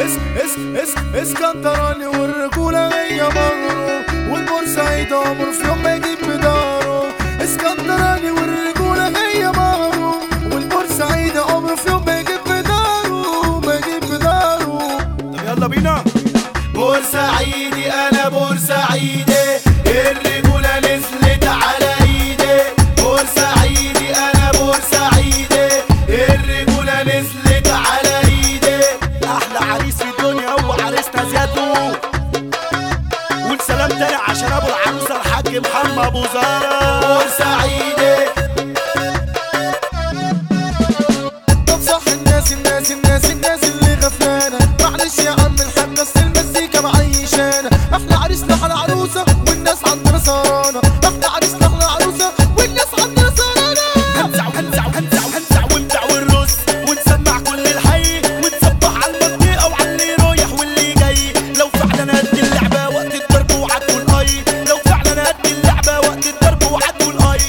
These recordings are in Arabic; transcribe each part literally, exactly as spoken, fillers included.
اس اس اس اسكندراني والرجولة هي مغرور، والبورسعيد عمر في يوم ما يجيب بداره. اسكندراني والرجولة هي مغرور، والبورسعيد عمر في يوم ما يجيب بداره، ما يجيب بداره. طب يلا بينا. بورسعيدي انا بورسعيدي، الرجولة نزلت على ايدي. بورسعيدي انا بورسعيدي، الرجولة نزلت على ايدي. احلى عريس في الدنيا هو عريسنا زيادو، والسلام تاني عشان ابو العروسه الحاج محمد ابو زهره. بورسعيدي طب صح الناس الناس الناس الناس اللي غفلانه، معلش يا عم الحاج اصل المزيكا معيشانا. احلى عريس لاحلى عروسه والناس عندنا سهرانه، احلى عريس لاحلى عروسه والناس عندنا سهرانه. هنزع وهنزع وهنزع وهنزع ونبدع ونرص ونسمع كل الحي، ونصبح على المنطقه وعلى اللي رايح واللي جاي. لو فعلا قد اللعبه وقت الضرب وعدوا الاي، لو فعلا قد اللعبه وقت الضرب وعدوا الاي.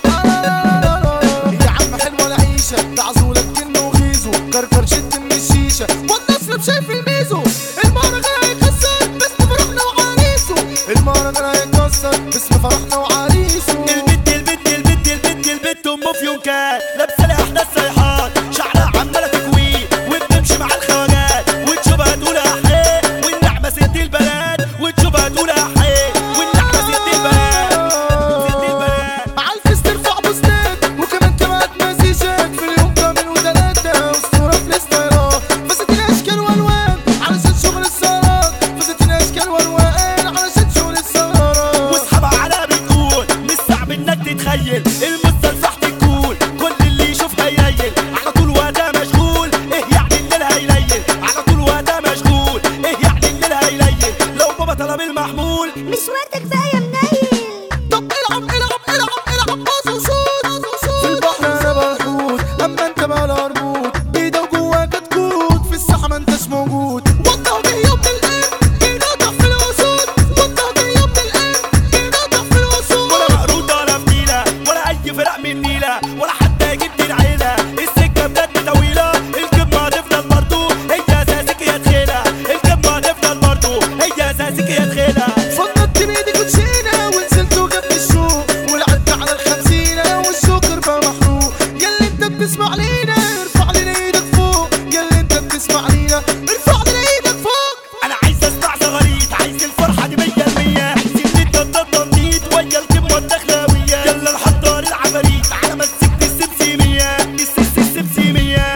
يا عم حلوه العيشه، تعزولك كنه وغيزه، كركر شد من الشيشه والنصر شايف الميزو. المهرجان هيكسر باسم فرحنا وعريسه، المهرجان هيكسر باسم فرحنا وعريسه. البت البت البت البت البت ام فيونكات، لابسه لي احدى الصيحات، شعرها عماله تكوي وبتمشي مع الخواجات، وتشوفها تقول احيه والنعمه ست البنات، وتشوفها تقول احيه والنعمه ست البنات، ست البنات. مع الفيس ترفع بوستات وكمان كمان مسيجات، في اليوم كامل وثلاثه اسطوره في الاستيراد. فساتين اشكال والوان علشان شغل السهرات، فساتين اشكال والوان علشان شغل السهرات. واصحابها على بتقول مش صعب انك تتخيل، المستلفح تكون كل اللي يشوفها يليل، على طول وقتها مشغول ايه يعني الليل هيليل، على طول وقتها مشغول ايه يعني الليل هيليل. لو بابا طلب المحمول مش وقت كفايه منيل. طب العب العب العب العب باص وشوط، في البحر انا بالحوت اما انت بقى الهربوط، بيده وجواك تكوت في الساحه ما انتش موجود. وضعوا بيه يوم القلب بينضح في الاسود، وضعوا بيه يوم القلب بينضح في الاسود. ولا مقروطه ولا فتيله ولا اي فرق من النيله، ولا حتى جبت العيله. السكه بجد طويله، الكلمه هتفضل برضو هي اساسك يا تخيله، الكلمه هتفضل برضو هي اساسك يا تخيله. فضلت بايدي كوتشينه ونزلت وجبت الشوق، ولعبت على الخمسينه والشكر بقى محروق. ياللي انت بتسمع لينا ارفع لنا ايدك فوق، ياللي انت بتسمع لينا ارفع لنا ايدك فوق. انا عايز اسمع زغاريت، عايز الفرحه دي مية المية، عايز التنطيط ويا الكلمه الدخلاويه. يلا نحضر العفاريت على مسكة السبسيميه، السس السبسيميه.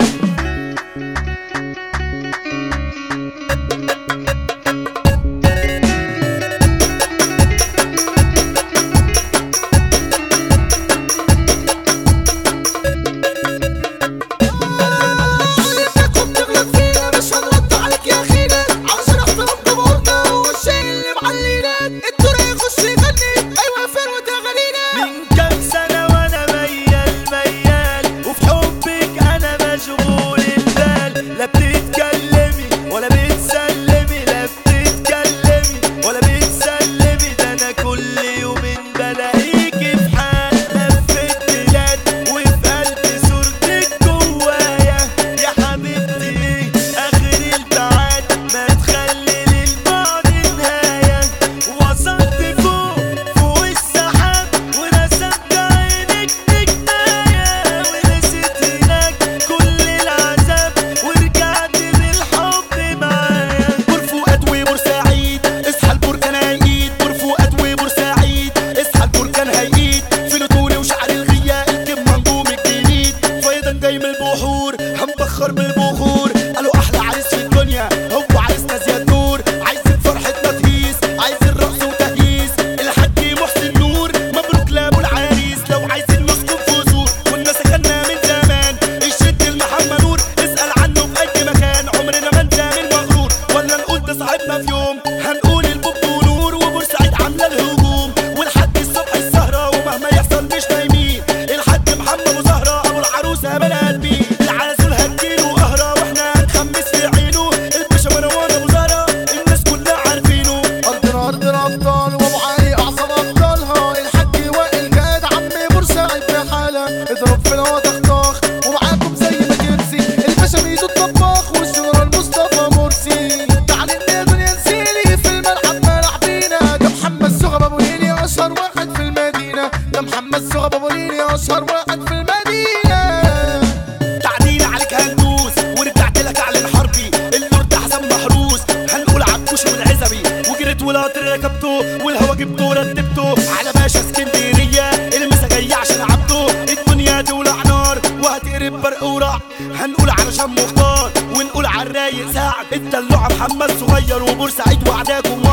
علمتكم تغلط فينا مش هنرد عليك يا اخينا، علشان احترام جمهورنا هو الشيء اللي معلينا. الدور هيخش يغني ايوه فروة اغانينا. من كام سنة وانا ميال ميال، وفي حبك انا مشغول البال. لا بتتكلمي ولا بتسلمي، لا بتتكلمي ولا بتسلمي، ده انا كل يومين بلاقيكي في حال. لفت بلاد وفي قلبي صورتك جوايا، يا حبيبتي اخر البعاد ما تخلي للبعد نهاية. وصلت فوق فوق السحاب ورسمت عينك بكناية، ونسيت هناك كل العذاب ورجعت بالحب معايا. بورفؤاد وبورسعيد اصحى البركان هيقيد، بورفؤاد وبورسعيد اصحى البركان هيقيد. فلوتوني وشعر الغياء الكم نجوم الجديد، فيضان جاي من البحور هنبخر بالبخور. قالوا احلى عريس في الدنيا هو عريسنا زياد نور، عايزين فرحتنا تهيس عايزين رقص وتهييس. الحاج محسن نور مبروك لابو العريس، لو عايزين نسكن في قصور كنا سكننا من زمان. الشد المحمد نور اسأل عنه في اي مكان، عمرنا ما نزامل مغرور ولا نقول ده صاحبنا في يوم. هنقول البوب ونور وبورسعيد عامله الهجوم، ولحد الصبح السهره ومهما يحصل مش نايمين. الحاج محمد ابو زهره ابو العروسه بني ادمين، العسل هتجيله قهره واحنا هنخمس في عينه. الباشا مروان ابو زهره الناس كلها عارفينه. ارضنا ارض الابطال وابو علي اعظم ابطالها، الحاج وائل جاد عم بورسعيد بحالها. اضرب في الهوا طخطخ ومعاكم زي ما ترسي، الباشا ميدو الطباخ والجنرال مصطفى مرسي. محمد سوغا بابوليني اشهر واحد في المدينه. تعديل عليك هندوس ورجعت لك اعلن حربي، اللورد حسن محروس هنقول عكوش والعزبي، وجريت والقطر ركبته والهوا جبته رتبته على باشا اسكندريه، المسا جايه عشان عبده، الدنيا تولع نار وهتقرب برق ورع، هنقول علشان مختار ونقول على الرايق سعد، الدلوعه محمد صغير وبورسعيد وعداكم